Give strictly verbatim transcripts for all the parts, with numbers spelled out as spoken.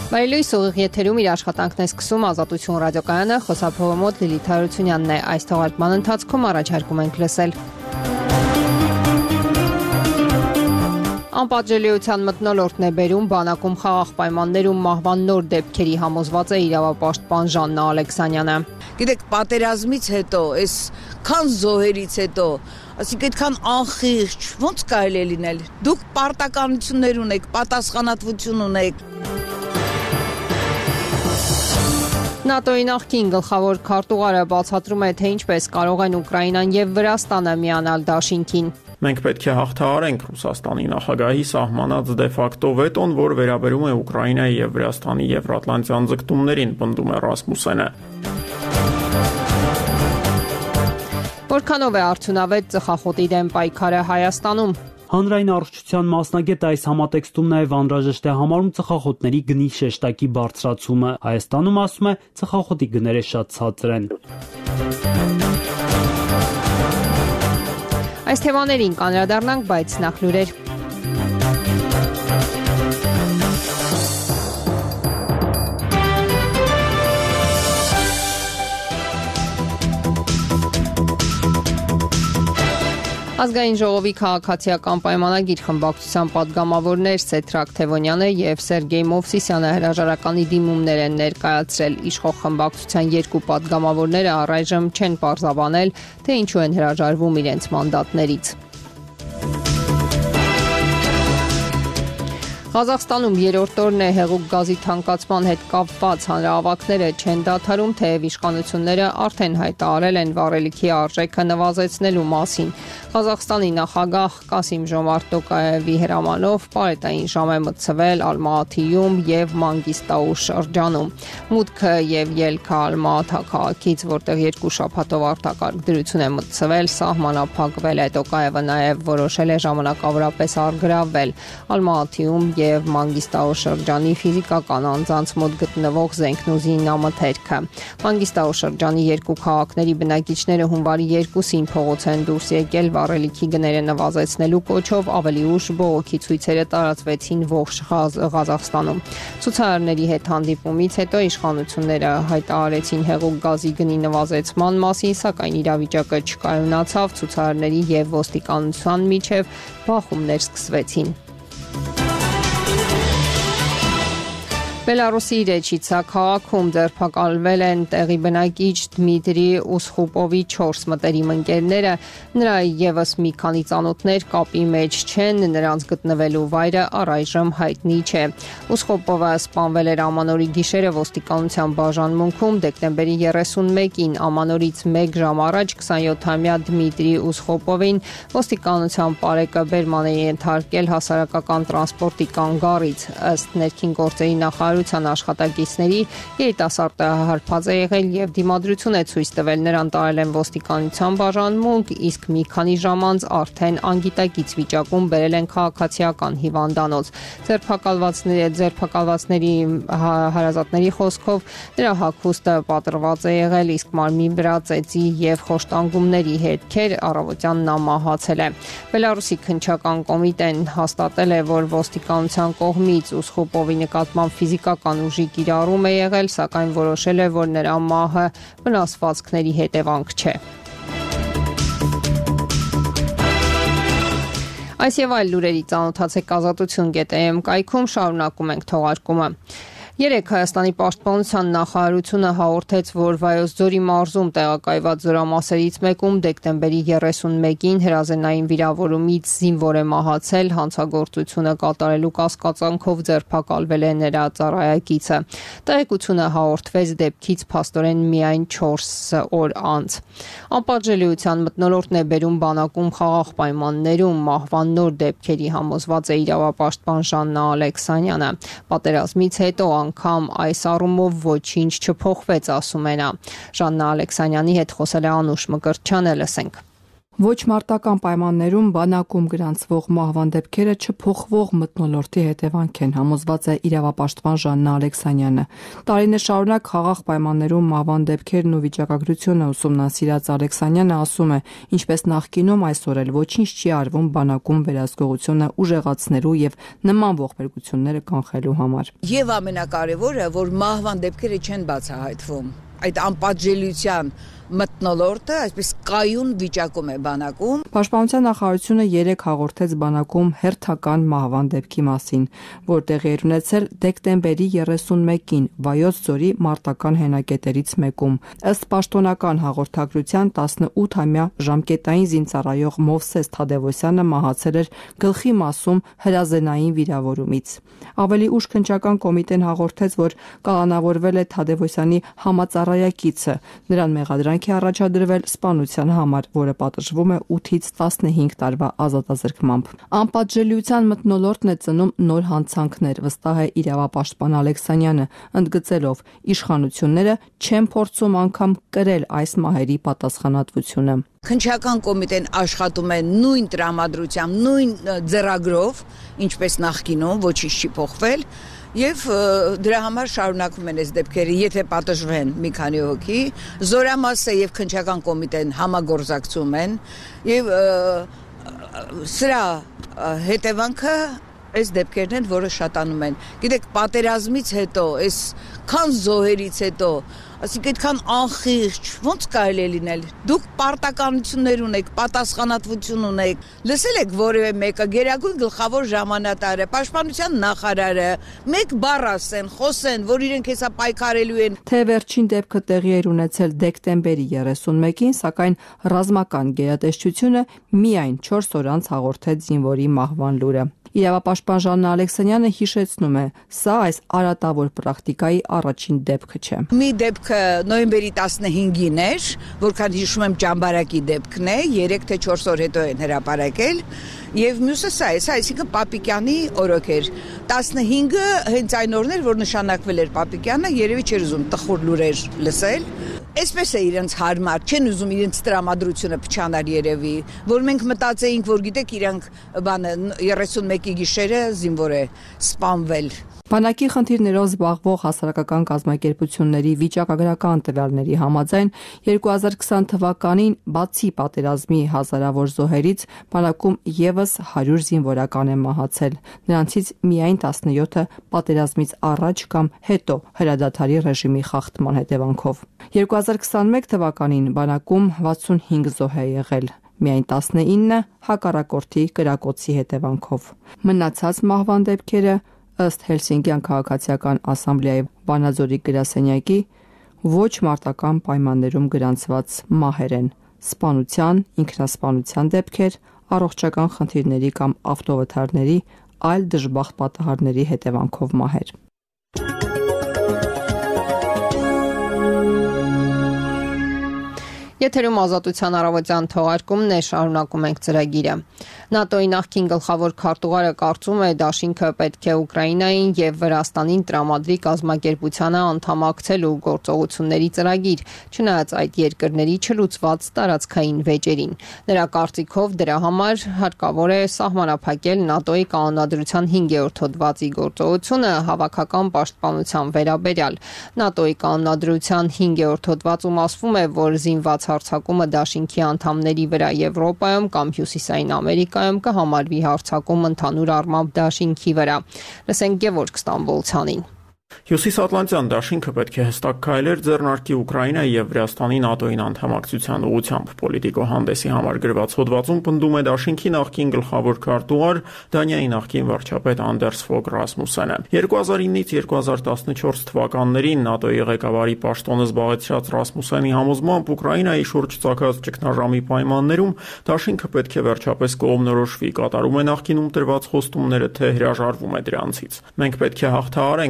Բարելույս ուղիղ եթերում իր աշխատանքն է սկսում Ազատություն ռադիոկայանը, խոսափողը մոտ Լիլիթ Հարությունյանն է, այս թողարկման ընթացքում առաջարկում ենք լսել։ Անպատժելիության մթնոլորտն է բերում բանակում խաղաղ պայմաններում մահվան նոր դեպքերի համոզված է իրավապաշտպան Ժաննա Ալեքսանյանը։ Գիտեք, պատերազմից հետո, այս քան զոհերից հետո, ասիկ այդքան անխիղճ, ոնց կարելի է լինել։ Դուք պարտականություններ ունեք, պատասխանատվություն ունեք։ ՆԱՏՕ-ի նախկին գլխավոր քարտուղարը բացատրում է, թե ինչպես կարող են Ուկրաինան եւ Վրաստանը միանալ դաշինքին։ Մենք պետք է հաղթահարենք Ռուսաստանի նախագահի սահմանած դե ֆակտո վետոն, որ վերաբերում է Ուկրաինայի եւ Վրաստանի եվրատլանտյան ձգտումներին, պնդում է Ռասմուսենը։ Որքանով է արդյունավետ ծխախոտի դեմ պայքարը Հայաստանում։ Հանրային առողջության մասնագետը այս համատեքստում նաև անհրաժեշտ է համարում ծխախոտների գնի շեշտակի բարձրացումը։ Հայաստանում, ասում է, ծխախոտի գները շատ ցածր են։ Այս թեմաներին կանդրադառնանք, բայց նախ լուրեր։ Ազգային ժողովի քաղաքացիական պայմանագիր խմբակցության պատգամավորներ Սեդրակ Թևոնյանը եւ Սերգեյ Մովսիսյանը հրաժարականի դիմումներ են ներկայացրել։ Իշխող խմբակցության երկու պատգամավորները առայժմ չեն պարզաբանել, թե ինչու են հրաժարվում իրենց մանդատներից։ Ղազախստանում երրորդ օրն է հեղուկ գազի թանկացման հետ կապված հանրահավաքները չեն դադարում, թեև իշխանությունները արդեն հայտարարել են վառելիքի արժեքը նվազեցնելու մասին։ Ղազախստանի նախագահ Կասիմ Ժոմարտ Տոկաևի հրամանով պարետային ժամ է մտցվել Ալմաաթիում եւ Մանգիստաու շրջանում։ Մուտքը եւ ելքը Ալմաաթա քաղաքից, որտեղ երկու շաբաթով արտակարգ դրություն է մտցվել, սահմանափակվել է։ Տոկաևը նաեւ որոշել է ժամանակավորապես առգրավվել Ալմաաթիում եւ Մանգիստաու շրջանի ֆիզիկական անձանց մոտ գտնվող Զենքնուզի նամթերքը։ Մանգիստաու շրջանի երկու քաղաքների բնակիչները հունվարի երկուսին փողոց են դուրս եկել վառելիքի գները նվազեցնելու կոչով, ավելի ուշ բողոքի ցույցերը տարածվեցին ողջ Ղազախստանում։ Ցուցարարների հետ հանդիպումից հետո իշխանությունները հայտարարեցին հեղուկ գազի գնի նվազեցման մասին, սակայն իրավիճակը չկայունացավ, ցուցարարների եւ ոստիկանության միջև բախումներ սկսվեցին։ Բելարուսի Ռեչիցա քաղաքում ձերբակալվել են տեղի բնակիչ Դմիտրի Ուսխուպովի չորս մտերիմ ընկերները, նրա ևս մի քանի ծանոթներ կապի մեջ չեն, նրանց գտնվելու վայրը առայժմ հայտնի չէ։ Ուսխուպովը սպանվել էր ամանորի գիշերը ոստիկանության բաժանմունքում դեկտեմբերի երեսունմեկին, ամանորից մեկ ժամ առաջ քսանյոթամյա Դմիտրի Ուսխուպովին ոստիկանության պարեկը բերման է ենթարկել հասարակական տրանսպորտի կանգառից, ըստ ներքին գործերի նախարարության աշխատակիցների երիտասարդը հարբած է եղել եւ դիմադրություն է ցույց տվել, նրան տարել են ոստիկանության բաժանմունք, իսկ մի քանի ժամ անց արդեն անգիտակից վիճակում բերել են քաղաքացիական հիվանդանոց։ Ձերբակալվածների ձերբակալվածների հարազատների խոսքով նրա հագուստը պատրված է եղել, իսկ մարմնի վրա ծեծի եւ խոշտանգումների հետքեր, առավոտյան նա մահացել է։ Բելարուսի քննչական կոմիտեն հաստատել է, որ ոստիկանության կողմից Ուսխուպովի նկատմամբ ֆիզիկական ուժի կիրառում է եղել, սակայն որոշել է, որ նրա մահը վնասվածքների հետևանք չէ։ Այս եւ այլ լուրերի ծանոթացեք ազատություն կետ է էմ կայքում, շարունակում ենք թողարկումը։ Երեկ Հայաստանի պաշտպանության նախարարությունը հաղորդեց, որ Վայոց ձորի մարզում տեղակայված զորամասերից մեկում դեկտեմբերի երեսունմեկին հրազենային վիրավորումից զինվոր է մահացել, հանցագործությունը կատարելու կասկածանքով ձերբակալվել է նրա ծառայակիցը։ Տեղեկությունը հաղորդվեց դեպքից փաստորեն միայն չորս օր անց։ Անպատժելիության մթնոլորտն է բերում բանակում խաղաղ պայմաններում մահվան նոր դեպքերի համոզված է իրավապաշտպան Ժաննա Ալեքսանյանը։ Պատերազմից հետո անգամ այս առումով ոչինչ չփոխվեց, ասում է նա։ Ժաննա Ալեքսանյանի հետ խոսել է Անուշ Մկրտչյանը, լսենք։ Ոչ մարտական պայմաններում բանակում գրանցվող մահվան դեպքերը չփոխվող մթնոլորտի հետևանք են, համոզված է իրավապաշտպան Ժաննա Ալեքսանյանը։ Տարիներ շարունակ խաղաղ պայմաններում մահվան դեպքերն ու վիճակագրությունը ուսումնասիրած Ալեքսանյանը ասում է, ինչպես նախկինում, այսօր էլ ոչինչ չի արվում բանակում վերահսկողությունը ուժեղացնելու եւ նման ողբերգությունները կանխելու համար։ Եվ ամենակարևորը, որ մահվան դեպքերը չեն բացահայտվում։ Այդ անպատժելիության մթնոլորտը այսպես կայուն վիճակում է բանակում։ Պաշտպանության նախարարությունը երեկ հաղորդեց բանակում հերթական մահվան դեպքի մասին, որ տեղի էր ունեցել դեկտեմբերի երեսունմեկին Վայոց ձորի մարտական հենակետերից մեկում։ Ըստ պաշտոնական հաղորդագրության տասնութամյա ժամկետային զինծառայող Մովսես Թադևոսյանը մահացել էր գլխի մասում հրազենային վիրավորումից։ Ավելի ուշ քննչական կոմիտեն հաղորդեց, որ կալանավորվել է Թադևոսյանի համածառայակիցը, նրան մեղադրանք է առաջադրվել սպանության համար, որը պատժվում է ութից տասնհինգ տարվա ազատազրկմամբ։ Անպատժելիության մթնոլորտն է ծնում նոր հանցանքներ, վստահ է իրավապաշտպան Ալեքսանյանը, ընդգծելով իշխանությունները չեն փորձում անգամ կրել այս մահերի պատասխանատվությունը։ Քննչական կոմիտեն աշխատում է նույն տրամադրությամբ, նույն ձեռագրով, ինչպես նախկինում, ոչինչ չի փոխվել, եւ դրա համար շարունակվում են այս դեպքերը, եթե պատժվեն մի քանի հոգի, զորամասը եւ քննչական կոմիտեն համագործակցում են եւ սրա հետևանքը այս դեպքերն են, որը շատանում են։ Գիտեք, պատերազմից հետո, այս քան զոհերից հետո, ասիկ այդքան անխիղճ, ոնց կարելի է լինել։ Դուք պարտականություններ ունեք, պատասխանատվություն ունեք։ Լսել եք որևէ մեկը գերագույն գլխավոր ժամանատարը, պաշտպանության նախարարը, մեկ բառ ասեն, խոսեն, որ իրենք հեսա պայքարելու են։ Թե վերջին դեպքը տեղի էր ունեցել դեկտեմբերի երեսունմեկին, սակայն ռազմական գերատեսչությունը միայն չորս օր անց հաղորդեց զինվորի մահվան լուրը։ Իրավապաշտպան Ժաննա Ալեքսանյանը հիշեցնում է, սա այս արատավոր պրակտիկայի առաջին դեպքը չէ։ Մի դեպքը նոյեմբերի տասնհինգին էր, որքան հիշում եմ ճամբարակի դեպքն է, երեք թե չորս օր հետո են հրապարակել, եւ մյուսը սա է, սա այսինքն Պապիկյանի օրոք էր։ տասնհինգը հենց այն օրն էր, որ նշանակվել էր Պապիկյանը, երևի չէր ուզում տխուր լուրեր լսել։ Այսպես է իրենց հարմար, չեն ուզում իրենց տրամադրությունը փչանալ երևի, որ մենք մտածեինք, որ գիտեք, իրանք բանը երեսունմեկի գիշերը զինվոր է սպանվել։ Բանակի խնդիրներով զբաղվող հասարակական կազմակերպությունների վիճակագրական տվյալների համաձայն երկու հազար քսան թվականին բացի պատերազմի հազարավոր զոհերից բանակում եւս հարյուր զինվորական է մահացել։ Նրանցից միայն տասնյոթը պատերազմից առաջ կամ հետո հրադադարի ռեժիմի խախտման հետևանքով։ երկու հազար քսանմեկ թվականին բանակում վաթսունհինգ զոհ է եղել։ Միայն տասնինը հակառակորդի կրակոցի հետևանքով։ Մնացած մահվան դեպքերը ըստ Հելսինկյան քաղաքացիական ասամբլեայի Վանաձորի գրասենյակի ոչ մարտական պայմաններում գրանցված մահեր են, սպանության, ինքնասպանության դեպքեր, առողջական խնդիրների կամ ավտովթարների, այլ դժբախտ պատահարների հետևանքով մահեր։ Եթերում Ազատության առավոտյան թողարկումն է, շարունակում ենք ծրագիրը։ ՆԱՏՕ-ի նախկին գլխավոր քարտուղարը կարծում է, դաշինքը պետք է Ուկրաինային եւ Վրաստանին տրամադրի կազմակերպությանը անդամակցելու գործողությունների ծրագիր, չնայած այդ երկրների չլուծված տարածքային վեճերին։ Նրա կարծիքով դրա համար հարկավոր է սահմանափակել ՆԱՏՕ-ի կանոնադրության հինգերորդ հոդվածի գործողությունը հավաքական պաշտպանության վերաբերյալ։ ՆԱՏՕ-ի կանոնադրության հինգերորդ հոդվածում ասվում է, որ զինված հարձակումը դաշինքի անդամների վրա Եվրոպայում կամ Հյուսիսային Ամերիկայում կհամարվի հարձակում ընդհանուր առմամբ դաշինքի վրա։ Լսենք Գևորգ Ստամբոլցյանին։ Հյուսիսատլանտյան դաշինքը պետք է հստակ քայլեր ձեռնարկի Ուկրաինայի եւ Վրաստանի ՆԱՏՕ-ին անդամակցության ուղղությամբ։ Պոլիտիկո հանդեսի համար գրված հոդվածում պնդում է դաշինքի նախկին գլխավոր քարտուղար Դանիայի նախկին վարչապետ Անդերս Ֆոգ Ռասմուսենը։ երկու հազար ինից երկու հազար տասնչորս թվականներին ՆԱՏՕ-ի ղեկավարի պաշտոնը զբաղեցրած Ռասմուսենի համոզմամբ Ուկրաինայի շուրջ ցակած ճգնաժամի պայմաններում դաշինքը պետք է վերջապես կողմնորոշվի, կատարում է նախկինում տրված խոստումները, թե հրաժարվում է դրանցից։ Մենք պետք է հաղթահարենք Ռուսաստանի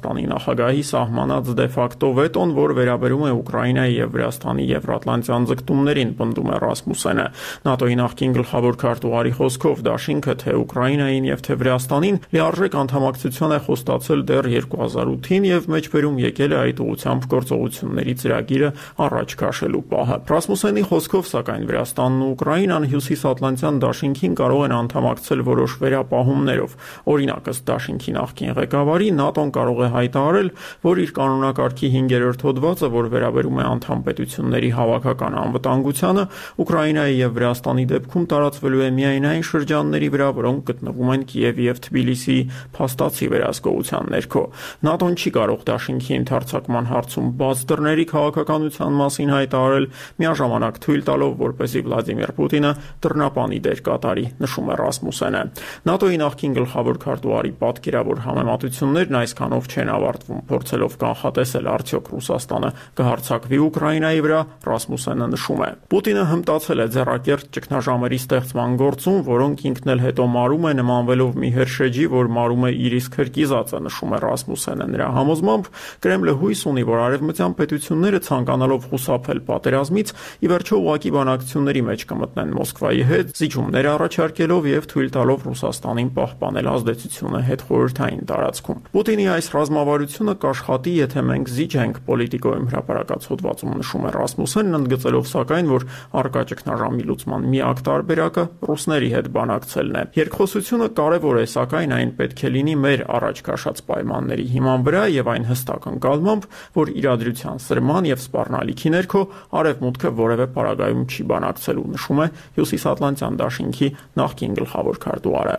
Վրաստանի նախագահի սահմանած դե ֆակտո վետոն, որ վերաբերում է Ուկրաինայի եւ Վրաստանի եվրատլանտյան ձգտումներին, պնդում է Ռասմուսենը։ ՆԱՏՕ-ի նախկին գլխավոր քարտուղարի խոսքով դաշինքը թե Ուկրաինային եւ թե Վրաստանին լիարժեք անդամակցության է խոստացել դեռ երկու հազար ութին եւ մեջբերում եկել է այդ ուղղությամբ գործողությունների ծրագիրը առաջ քաշելու պահը։ Ռասմուսենի խոսքով, սակայն, Վրաստանն ու Ուկրաինան Հյուսիսատլանտյան դաշինքին կարող են անդամակցել որոշ վերապահումներով։ Օրինակ, ըստ դաշինքի նախկին ղեկավարի, ՆԱՏՕ-ն կարող է հայտարարել, որ իր կանոնակարգի հինգերորդ հոդվածը, որ վերաբերում է անդամ պետությունների հավաքական անվտանգությանը, Ուկրաինայի եւ Վրաստանի դեպքում տարածվելու է միայն այն շրջանների վրա, որոնք գտնվում են Կիևի եւ Թբիլիսիի փաստացի վերահսկողության ներքո։ ՆԱՏՕ-ն չի կարող դաշինքի ընդարձակման հարցում բաց դռների քաղաքականության մասին հայտարարել, միաժամանակ թույլ տալով, որպեսզի Վլադիմիր Պուտինը դռնապանի դեր կատարի, նշում է Ռասմուսենը։ ՆԱՏՕ-ի նախկին գլխավոր քարտուղարի պատկերավոր համեմատություններն այսքանով չեն ավարտվում, փորձելով կանխատեսել արդյոք Ռուսաստանը կհարձակվի Ուկրաինայի վրա, Ռասմուսենը նշում է. Պուտինը հմտացել է ձեռակերտ ճգնաժամերի ստեղծման գործում, որոնք ինքն էլ հետո մարում է նմանվելով մի հրշեջի, որ մարում է իր իսկ հրկիզածը, նշում է Ռասմուսենը։ Նրա համոզմամբ Կրեմլը հույս ունի, որ արևմտյան պետությունները ցանկանալով խուսափել պատերազմից, ի վերջո ուղղակի բանակցությունների մեջ կմտնեն Մոսկվայի հետ, զիջումներ առաջարկելով եւ թույլ տալով Ռուսաստանին պահպանել ազդեցությունը հետխորհրդային տարածքում։ Պուտինի այս ռազմավարությունը կաշխատի, եթե մենք զիջենք, Պոլիտիկոյում հրապարակած հոդվածում նշում է Ռասմուսենն, ընդգծելով սակայն, որ առկա ճգնաժամի լուծման միակ տարբերակը ռուսների հետ բանակցելն է։ Երկխոսությունը կարևոր է, սակայն այն պետք է լինի մեր առաջ քաշած պայմանների հիման վրա եւ այն հստակ ընկալմամբ, որ իրադրության սրման եւ սպառնալիքի ներքո արևմուտքը որևէ պարագայում չի բանակցելու, նշում է Հյուսիսատլանտյան դաշինքի նախկին գլխավոր քարտուղարը։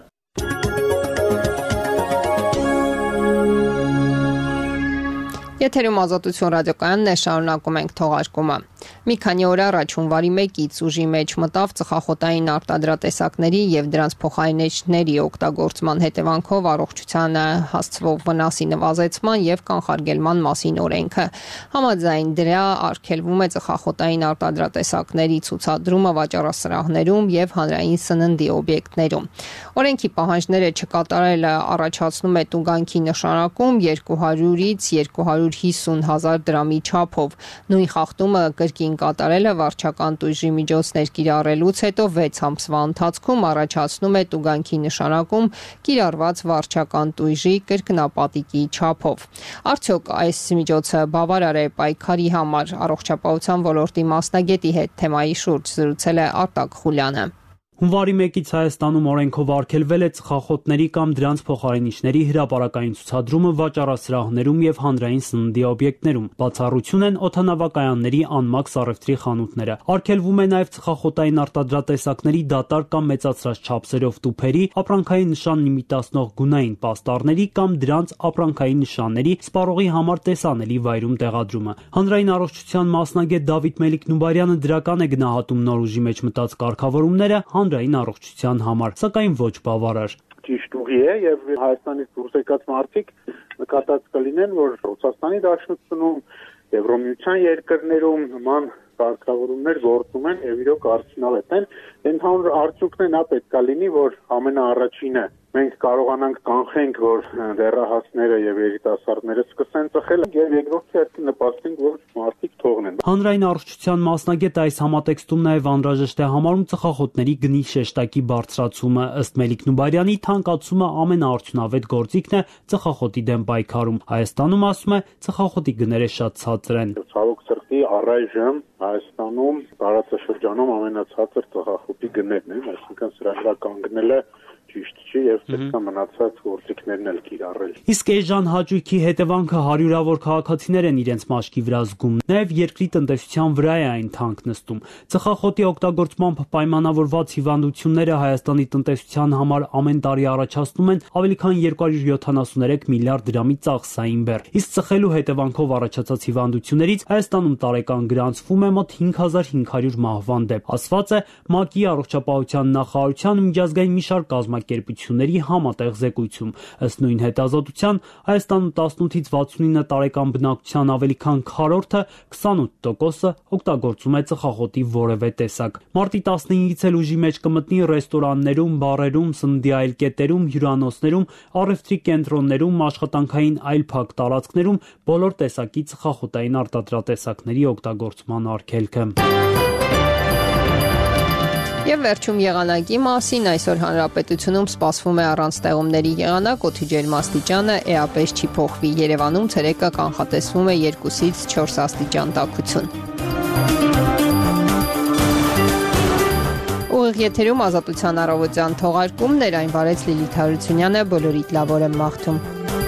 Եթերում Ազատություն ռադիոկայանն է, շարունակում ենք թողարկումը։ Մի քանի օր առաջ հունվարի մեկից ուժի մեջ մտավ ծխախոտային արտադրատեսակների եւ դրանց փոխարինիչների օգտագործման հետևանքով առողջությանը հասցվող վնասի նվազեցման եւ կանխարգելման մասին օրենքը։ Համաձայն դրա արգելվում է ծխախոտային արտադրատեսակների ցուցադրումը վաճառասրահներում եւ հանրային սննդի օբյեկտներում։ Օրենքի պահանջները չկատարելը առաջացնում է տուգանքի նշանակում երկու հարյուրից երկու հարյուր հիսուն հազար դրամի չափով։ Նույն խախտումը կրկին կատարելը վարչական տույժի միջոցներ կիրառելուց հետո վեց ամսվա ընթացքում առաջացնում է տուգանքի նշանակում կիրառված վարչական տույժի կրկնապատիկի չափով։ Արդյոք այս միջոցը բավարար է պայքարի համար? Առողջապահության ոլորտի մասնագետի հետ թեմայի շուրջ զրուցել է Արտակ Խուլյանը։ Հունվարի մեկից Հայաստանում օրենքով արգելվել է ծխախոտների կամ դրանց փոխարինիչների հրապարակային ցուցադրումը վաճառասրահներում եւ հանրային սննդի օբյեկտներում։ Բացառություն են օդանավակայանների անմաքս առևտրի խանութները։ Արգելվում է նաեւ ծխախոտային արտադրատեսակների դատարկ կամ մեծացրած չափսերով տուփերի, ապրանքային նշան իմիտացնող գունային պաստառների կամ դրանց ապրանքային նշանների սպառողի համար տեսանելի վայրում տեղադրումը։ Հանրային առողջության մասնագետ Դավիթ Մելիք-Նուբարյանը դրական է գնահատում նոր ուժի մեջ մտած կարգավորումները հանրային առողջության համար, սակայն ոչ բավարար։ Ճիշտ ուղի է եւ Հայաստանից դուրս եկած մարդիկ նկատած կլինեն, որ Ռուսաստանի Դաշնությունում, Եվրոմիության երկրներում նման կարգավորումներ գործում են եւ իրոք արդյունավետ են։ Ընդհանուր արդյունքն է նա պետք է լինի, որ ամենաառաջինը մենք կարողանանք կանխենք, որ դեռահասները եւ երիտասարդները սկսեն ծխել եւ երկրորդ հերթին նպաստենք, որ մարդիկ թողնեն։ Հանրային առողջության մասնագետը այս համատեքստում նաեւ անհրաժեշտ է համարում ծխախոտների գնի շեշտակի բարձրացումը։ Ըստ Մելիք-Նուբարյանի, թանկացումը ամենաարդյունավետ գործիքն է ծխախոտի դեմ պայքարում։ Հայաստանում, ասում է, ծխախոտի գները շատ ցածր են։ Ցավոք սրտի առայժմ Հայաստանում տարածաշրջանում ամենացածր ծխախոտի գներն են, այսինքն սրա վրա կանգնելը ճիշտ չի եւ պետք է մնացած գործիքներն էլ կիրառել։ Իսկ էժան հաճույքի հետևանքը հարյուրավոր քաղաքացիներ են իրենց մաշկի վրա զգում։ Նաեւ երկրի տնտեսության վրա է այն թանկ նստում։ Ծխախոտի օգտագործմամբ պայմանավորված հիվանդությունները Հայաստանի տնտեսության համար ամեն տարի առաջացնում են ավելի քան երկու հարյուր յոթանասուններեք միլիարդ դրամի ծախսային բեռ։ Իսկ ծխելու հետևանքով առաջացած հիվանդություններից Հայաստանում տարեկան գրանցվում է մոտ հինգ հազար հինգ հարյուր մահվան դեպք։ Ասված է ՄԱԿ-ի առողջապահության նախարարության միջազգային մի շարք կազմակերպությունների կազմակերպությունների համատեղ զեկույցում։ Ըստ նույն հետազոտության Հայաստանում տասնութից վաթսունինը տարեկան բնակչության ավելի քան քառորդը քսանութ տոկոսը օգտագործում է ծխախոտի որևէ տեսակ։ Մարտի տասնհինգից էլ ուժի մեջ կմտնի ռեստորաններում, բարերում, սննդի այլ կետերում, հյուրանոցներում, առևտրի կենտրոններում, աշխատանքային այլ փակ տարածքներում բոլոր տեսակի ծխախոտային արտադրատեսակների օգտագործման արգելքը։ Եվ վերջում եղանակի մասին այսօր հանրապետությունում սպասվում է առանց ստեղումների եղանակ, օդի ջերմաստիճանը էապես չի փոխվի։ Երևանում ցերեկը կանխատեսվում է երկուսից չորս աստիճան տաքություն։ Ուղիղ եթերում Ազատության առավոտյան թողարկումներ, այն վարեց Լիլիթ Հարությունյանը, բոլորիդ լավ օր եմ մաղթում։